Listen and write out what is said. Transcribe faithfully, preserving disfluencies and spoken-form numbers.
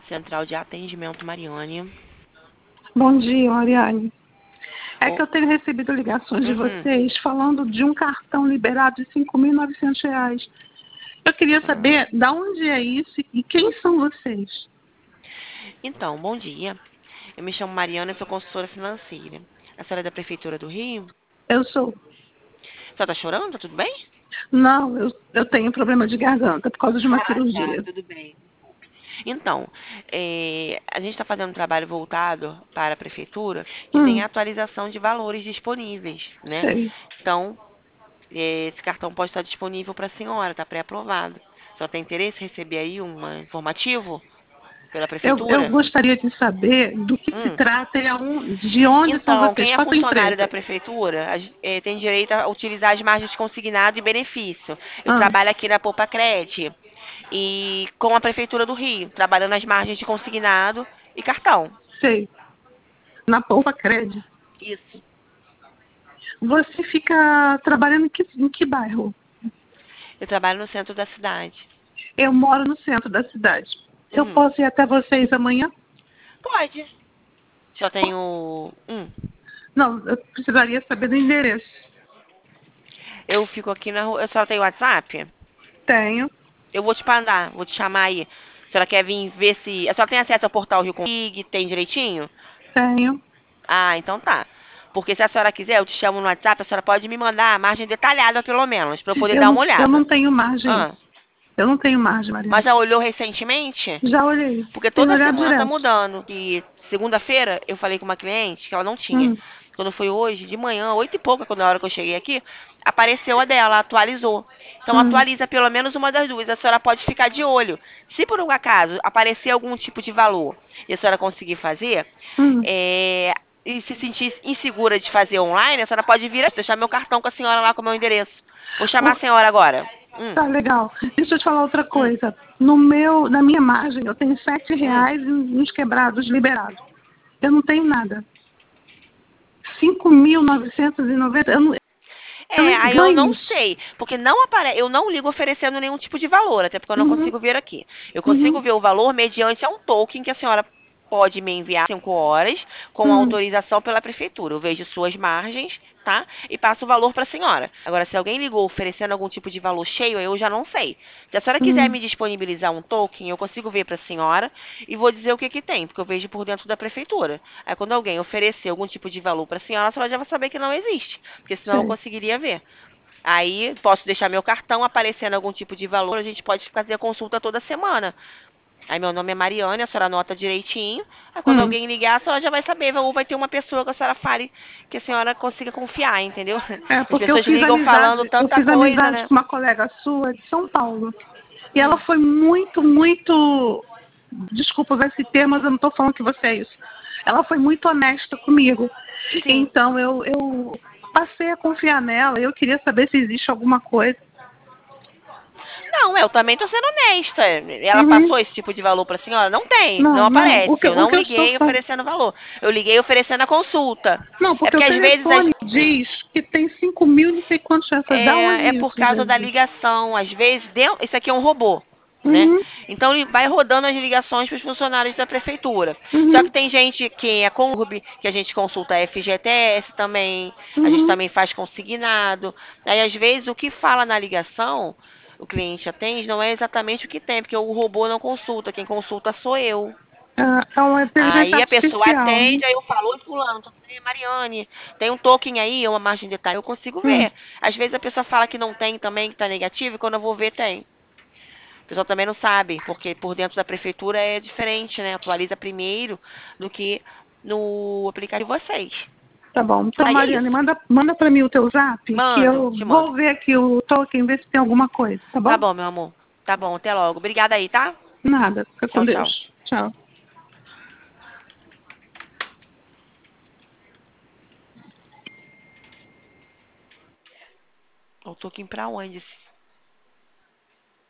Central de Atendimento Mariane. Bom dia, Mariane. É que Oh, eu tenho recebido ligações de uhum. vocês falando de um cartão liberado de cinco mil e novecentos reais. Eu queria Ah. saber de onde é isso e quem são vocês. Então, bom dia. Eu me chamo Mariana e sou consultora financeira. A senhora é da Prefeitura do Rio? Eu sou. A senhora tá chorando? Tá tudo bem? Não, eu, eu tenho problema de garganta por causa de uma Ah, tá, cirurgia. tudo bem. Então, é, a gente está fazendo um trabalho voltado para a prefeitura que tem Hum, atualização de valores disponíveis, né? sei. Então, é, esse cartão pode estar disponível para a senhora, está pré-aprovado. A senhora tem interesse em receber aí um informativo pela Eu, eu prefeitura? gostaria de saber do que se Hum. trata e aon- de onde são Então, vocês. quem é Qual a sua funcionário da empresa? prefeitura a gen- eh, tem direito a utilizar as margens de consignado e benefício. Eu Ah, trabalho aqui na Poupa Cred e com a prefeitura do Rio, trabalhando as margens de consignado e cartão. sei. Na Poupa Cred. Isso. Você fica trabalhando em que, em que bairro? Eu trabalho no centro da cidade. Eu moro no centro da cidade. Eu Uhum. posso ir até vocês amanhã? Pode. Só tenho. Hum. Não, eu precisaria saber do endereço. Eu fico aqui na rua. A senhora tem WhatsApp? Tenho, Eu vou te mandar, vou te chamar aí. A senhora quer vir ver se. A senhora tem acesso ao portal Rio Config? Tem direitinho? tenho. Ah, então tá. Porque se a senhora quiser, eu te chamo no WhatsApp, a senhora pode me mandar a margem detalhada, pelo menos, para eu poder Eu dar uma não, eu não olhada. tenho margem. Ah, Eu não tenho margem, mas Mariana. já olhou recentemente? Já olhei. Porque Tenho toda olhado semana tá direto. mudando. E segunda-feira eu falei com uma cliente que ela não tinha. Hum, Quando foi hoje, de manhã, oito e pouca, quando a hora que eu cheguei aqui, apareceu a dela, atualizou. Então hum, atualiza pelo menos uma das duas. A senhora pode ficar de olho. Se por um acaso aparecer algum tipo de valor e a senhora conseguir fazer, hum. é, e se sentir insegura de fazer online, a senhora pode vir aqui, deixar meu cartão com a senhora lá com o meu endereço. Vou chamar a O- senhora agora. Hum, Tá legal. Deixa eu te falar outra hum, coisa. No meu, na minha margem, eu tenho sete hum. reais e uns quebrados liberados. Eu não tenho nada. Cinco mil novecentos e noventa. Eu, não, eu É, nem aí eu ganho não isso. sei, porque não aparece, eu não ligo oferecendo nenhum tipo de valor, até porque eu não Uhum, consigo ver aqui. Eu consigo uhum, ver o valor mediante a um token que a senhora pode me enviar cinco horas com hum, autorização pela prefeitura. Eu vejo suas margens, tá? E passo o valor para a senhora. Agora, se alguém ligou oferecendo algum tipo de valor cheio, eu já não sei. Se a senhora quiser hum. me disponibilizar um token, eu consigo ver para a senhora e vou dizer o que que tem, porque eu vejo por dentro da prefeitura. Aí quando alguém oferecer algum tipo de valor para a senhora, a senhora já vai saber que não existe, porque senão eu Sei. conseguiria ver. Aí posso deixar meu cartão aparecendo algum tipo de valor, a gente pode fazer a consulta toda semana. Aí meu nome é Mariane, a senhora anota direitinho. Aí quando Hum. alguém ligar, a senhora já vai saber, ou vai ter uma pessoa que a senhora fale que a senhora consiga confiar, entendeu? É, As porque eu pessoas fiz ligam falando amizade, eu tanta fiz coisa, amizade né? com uma colega sua de São Paulo. E ela Hum, foi muito, muito. Desculpa usar esse termo, mas eu não estou falando que você é isso. Ela foi muito honesta comigo. sim. Então eu, eu passei a confiar nela. Eu queria saber se existe alguma coisa. Não, eu também tô sendo honesta. Ela Uhum. passou esse tipo de valor pra senhora? Não tem, não Não, não. O aparece. que, Eu o não que eu estou liguei falando. oferecendo valor. Eu liguei oferecendo a consulta. Não, É porque o porque às vezes as... telefone Hum. diz que tem cinco mil, não sei quantos reais. Da onde É, é por isso, causa da Jesus? ligação. Às vezes, dentro, isso aqui é um robô, né? Uhum, Então ele vai rodando as ligações para os funcionários da prefeitura. Só que uhum, tem gente que é Conurb, que a gente consulta a F G T S também, a gente uhum. também faz consignado. Aí às vezes o que fala na ligação, o cliente atende, não é exatamente o que tem, porque o robô não consulta, quem consulta sou eu. Ah, é uma inteligência Aí a pessoa artificial, né? atende, aí eu falo, oi fulano, tudo bem, Mariane, tem um token aí, uma margem de detalhe, eu consigo Hum. ver. Às vezes a pessoa fala que não tem também, que tá negativo, e quando eu vou ver, tem. A pessoa também não sabe, porque por dentro da prefeitura é diferente, né? Atualiza primeiro do que no aplicativo de vocês. Tá bom. Então, Aí é Mariane, isso. manda, manda para mim o teu zap, que Mando, eu te mando. vou ver aqui o token, ver se tem alguma coisa, tá Tá bom? bom, meu amor. Tá bom, até logo. Obrigada aí, tá? Nada. Fica com Tchau, Deus. tchau. Tchau. Eu tô aqui pra onde?